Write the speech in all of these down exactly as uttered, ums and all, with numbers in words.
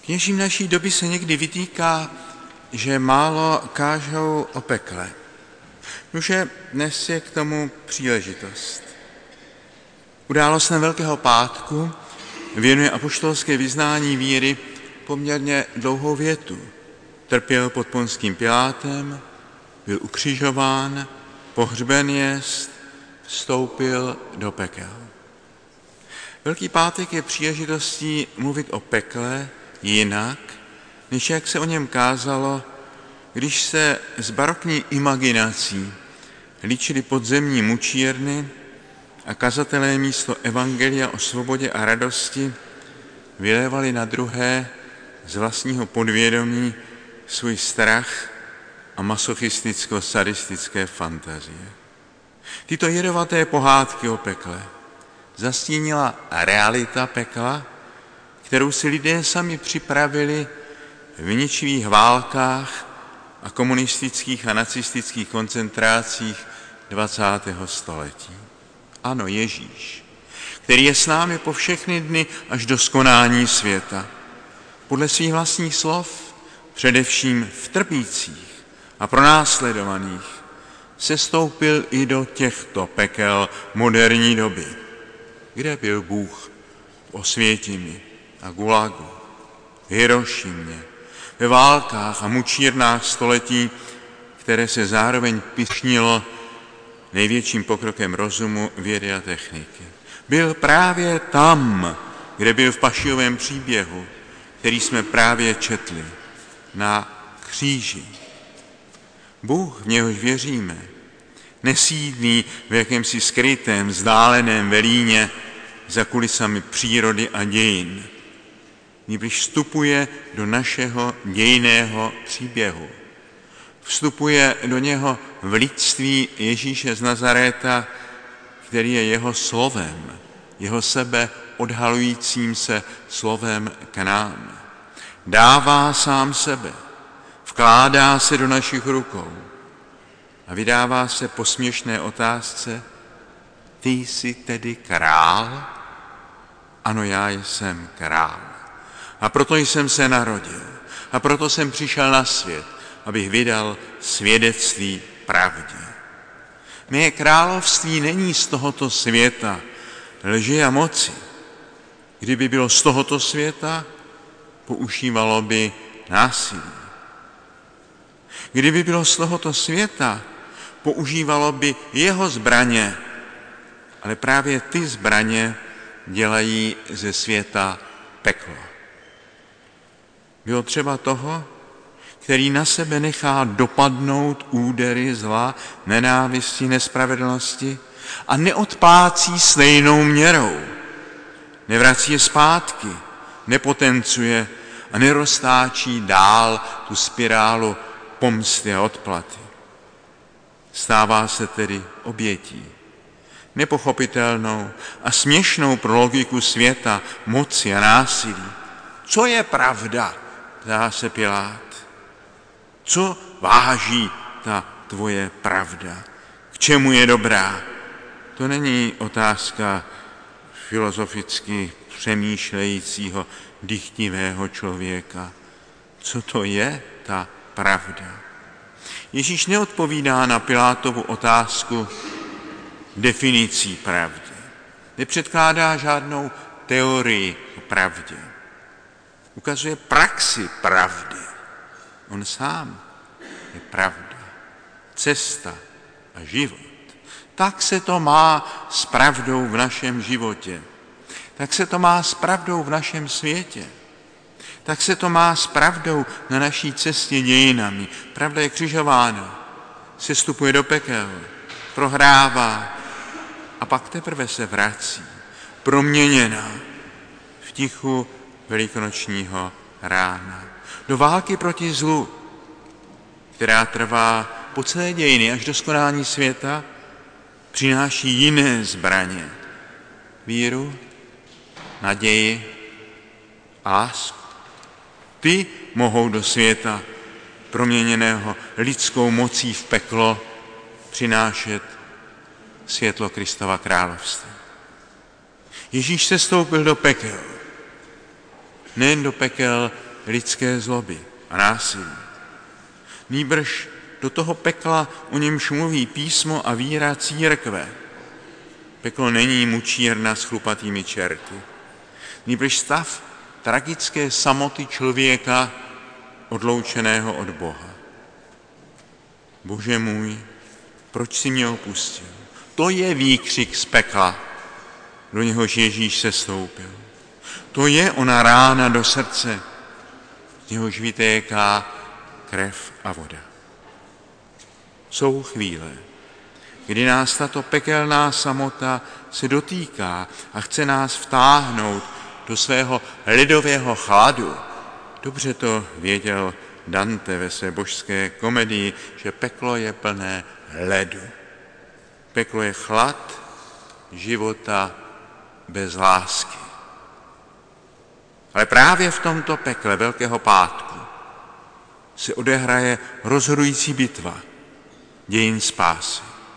Kněžím naší doby se někdy vytýká, že málo kážou o pekle. Nože dnes je k tomu příležitost. Událostem Velkého pátku věnuje apoštolské vyznání víry poměrně dlouhou větu. Trpěl pod Ponským Pilátem, byl ukřižován, pohřben jest, vstoupil do pekel. Velký pátek je příležitostí mluvit o pekle jinak, než jak se o něm kázalo, když se s barokní imaginací líčily podzemní mučírny a kazatelé místo evangelia o svobodě a radosti vylévali na druhé z vlastního podvědomí svůj strach a masochisticko-sadistické fantazie. Tyto jedovaté pohádky o pekle zastínila realita pekla, kterou si lidé sami připravili v ničivých válkách a komunistických a nacistických koncentrácích dvacátého století. Ano, Ježíš, který je s námi po všechny dny až do skonání světa. Podle svých vlastních slov, především v trpících a pronásledovaných, sestoupil i do těchto pekel moderní doby. Kde byl Bůh v Osvětimi a Gulagu, v Hirošimě, ve válkách a mučírnách století, které se zároveň pyšnilo největším pokrokem rozumu, vědy a techniky. Byl právě tam, kde byl v Pašiovém příběhu, který jsme právě četli, na kříži. Bůh, v něhož věříme, nesídlí v jakémsi skrytém, vzdáleném velíně za kulisami přírody a dějin. Nýbrž vstupuje do našeho dějinného příběhu. Vstupuje do něho v lidství Ježíše z Nazaréta, který je jeho slovem, jeho sebe odhalujícím se slovem k nám. Dává sám sebe, vkládá se do našich rukou a vydává se posměšné otázce: ty jsi tedy král? Ano, já jsem král. A proto jsem se narodil. A proto jsem přišel na svět, abych vydal svědectví pravdě. Mé království není z tohoto světa lži a moci. Kdyby bylo z tohoto světa, používalo by násilí. Kdyby bylo z tohoto světa, používalo by jeho zbraně, ale právě ty zbraně dělají ze světa peklo. Bylo třeba toho, který na sebe nechá dopadnout údery zla, nenávisti, nespravedlnosti a neodplácí stejnou měrou. Nevrací je zpátky, nepotencuje a neroztáčí dál tu spirálu pomsty a odplaty. Stává se tedy obětí, nepochopitelnou a směšnou pro logiku světa, moci a násilí. Co je pravda? Ptá se Pilát. Co váží ta tvoje pravda? K čemu je dobrá? To není otázka filozoficky přemýšlejícího, dychtivého člověka. Co to je ta pravda? Ježíš neodpovídá na Pilátovu otázku definicí pravdy. Nepředkládá žádnou teorii o pravdě. Ukazuje praxi pravdy. On sám je pravda, cesta a život. Tak se to má s pravdou v našem životě. Tak se to má s pravdou v našem světě. Tak se to má s pravdou na naší cestě dějinami. Pravda je křižována, sestupuje do pekel, prohrává a pak teprve se vrací, proměněná v tichu velikonočního rána. Do války proti zlu, která trvá po celé dějiny až do skonání světa, přináší jiné zbraně. Víru, naději a lásku. Ty mohou do světa proměněného lidskou mocí v peklo přinášet světlo Kristova království. Ježíš sestoupil do pekel. Nejen do pekel lidské zloby a násilí. Nýbrž do toho pekla, o němž mluví písmo a víra církve. Peklo není mučírna s chlupatými čerty. Nýbrž stav tragické samoty člověka odloučeného od Boha. Bože můj, proč jsi mě opustil? To je výkřik z pekla, do něhož Ježíš sestoupil. To je ona rána do srdce, z něhož vytéká krev a voda. Jsou chvíle, kdy nás tato pekelná samota se dotýká a chce nás vtáhnout do svého ledového chladu. Dobře to věděl Dante ve své božské komedii, že peklo je plné ledu. Peklo je chlad života bez lásky. Ale právě v tomto pekle Velkého pátku se odehraje rozhodující bitva dějin spásy.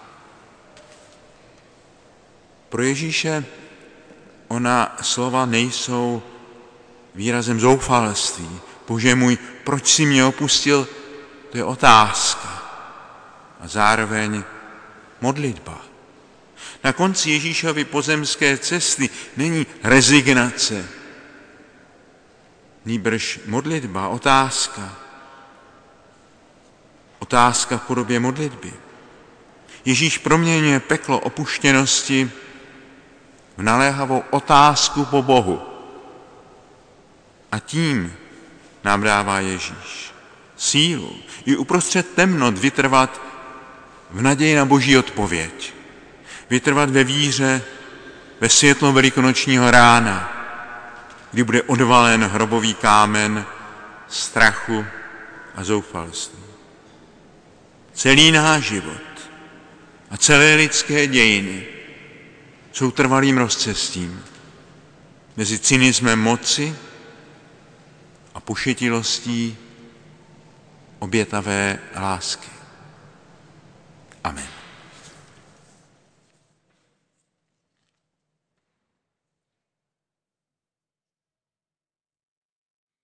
Pro Ježíše ona slova nejsou výrazem zoufalství. Bože můj, proč jsi mě opustil? To je otázka. A zároveň modlitba. Na konci Ježíšovy pozemské cesty není rezignace, nýbrž modlitba, otázka. Otázka v podobě modlitby. Ježíš proměňuje peklo opuštěnosti v naléhavou otázku po Bohu. A tím nám dává Ježíš sílu i uprostřed temnot vytrvat v naději na Boží odpověď. Vytrvat ve víře, ve světlo velikonočního rána, kdy bude odvalen hrobový kámen strachu a zoufalství. Celý náš život a celé lidské dějiny jsou trvalým rozcestím mezi cynismem moci a pošetilostí obětavé lásky. Amen.